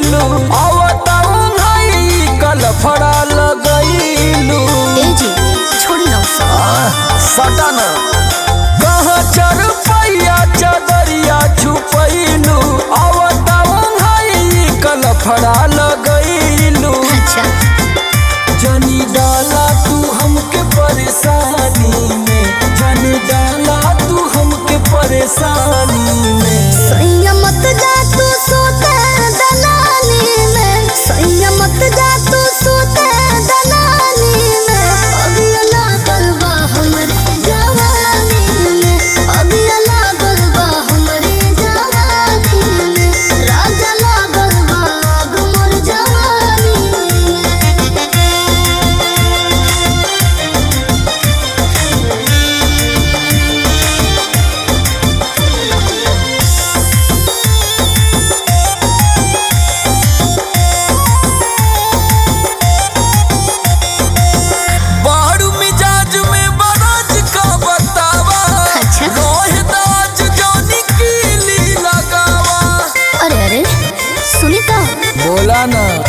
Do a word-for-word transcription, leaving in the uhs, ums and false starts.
लगैलू आवताऊ भाई कल फड़ा लगैलू ए जी छोड़ी ना सटा न कहाँ चर पैया चदरिया छुपैलू आवताऊ भाई कल फड़ा लगैलू। अच्छा जनी डाला तू हमके परेशानी में, जनी डाला तू हमके परेशानी में। सैया मत जा तू सोते दलाली में, सैया मत जा तू सोते दलाली में। अभी लागल बा हमरे जवानी में, अभी लागल बा हमरे जवानी में, राजा लागल बा आग मोर जवानी में। बारू मिजाज में बराज का बतावा, अच्छा रोहे दाज जानी कीली लगावा। अरे अरे सुनी तो बोला ना